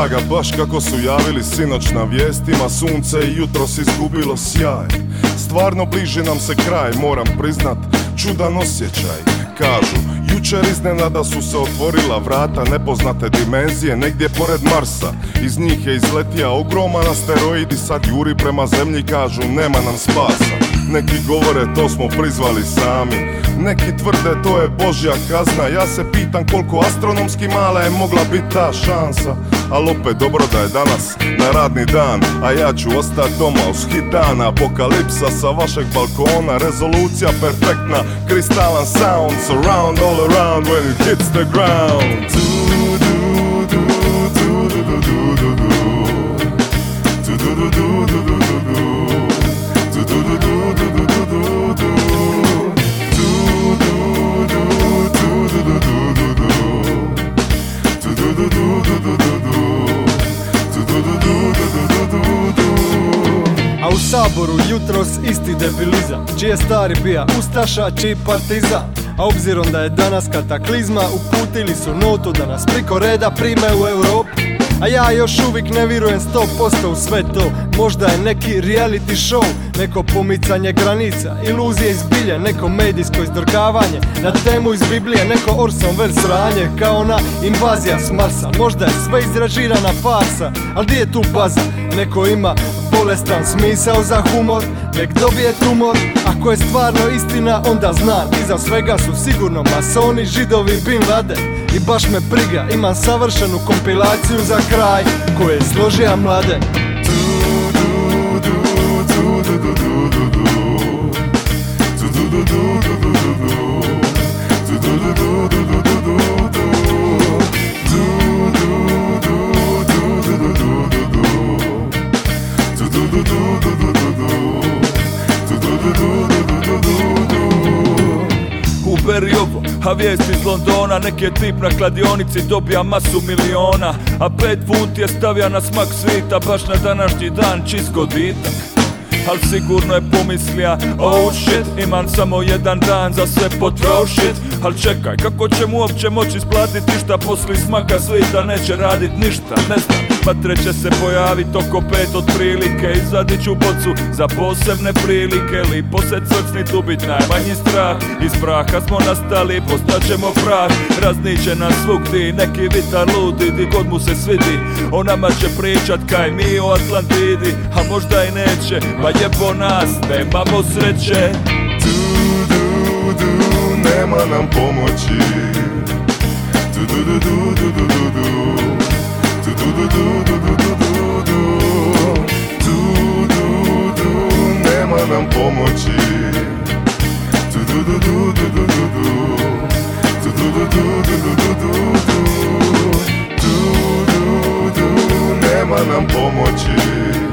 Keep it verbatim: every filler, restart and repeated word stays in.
draga, baš kako su javili sinoć na vijestima. Sunce i jutros izgubilo sjaj. Stvarno bliži nam se kraj, moram priznat, čudan osjećaj. Kažu, jučer iznenada su se otvorila vrata nepoznate dimenzije negdje pored Marsa. Iz njih je izletija ogroman asteroid i sad juri prema zemlji, kažu nema nam spasa. Neki govore to smo prizvali sami, neki tvrde to je Božja kazna. Ja se pitam koliko astronomski mala je mogla biti ta šansa. Al opet dobro da je danas na radni dan, a ja ću ostat doma uz hit dana. Apokalipsa sa vašeg balkona, rezolucija perfektna, kristalan sound, surround all around when it hits the ground. A u Saboru jutros isti debilizam, čije stari bija ustaša, čiji partizan. A obzirom da je danas kataklizma, uputili su notu da nas priko reda prime u Europu. A ja još uvijek ne vjerujem sto posto u sve to. Možda je neki reality show, neko pomicanje granica, iluzije iz bilje, neko medijsko izdrgavanje na temu iz Biblije, neko Orson Welles sranje kao ona invazija s Marsa. Možda je sve izrežirana farsa, ali di je tu baza? Neko ima bolestan smisao za humor, nek dobije tumor. Ako je stvarno istina, onda znam, iza svega su sigurno masoni, židovi, Bin Laden. I baš me briga, imam savršenu kompilaciju za kraj koju je složija Mladen. Uberi ovo, a vijest iz Londona, neki je tip na kladionici dobija masu miliona, a pet funti je stavija na smak svita, baš na današnji dan čist goditak. Al sigurno je pomislija, oh shit, imam samo jedan dan za sve potrošit. Al čekaj, kako će mu uopće moći isplatiti ništa, poslije smaka svita neće radit ništa, ne znam. Patre će se pojavit oko pet otprilike, izvadit ću bocu za posebne prilike. Lipo se crcnit, ubit najmanji strah, iz praha smo nastali, postaćemo prah. Razniće nas svugdje, neki vitar ludi, di god mu se svidi. O nama će pričat kaj mi o Atlantidi, a možda i neće, pa jebo nas, nemamo sreće. Du, du, du, nema nam pomoći. Du, du, du, du, du, du, du, du. Du, du, du, du, du, du, du, du. Du, du, du, nema nam pomoći. Du, du, du, du, du, du, du, du. Du, du, du, du, du, du, du, du, du. Du, du, du, nema nam pomoći.